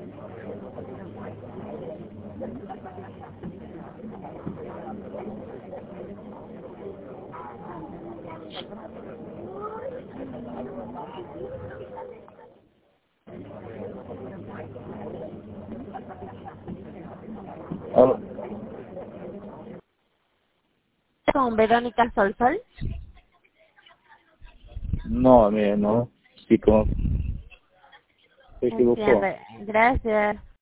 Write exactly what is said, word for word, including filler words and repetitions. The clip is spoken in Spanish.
Aló. Con Verónica Solsol. No, mire, no. Sí, como se equivocó. Entiendo. Gracias.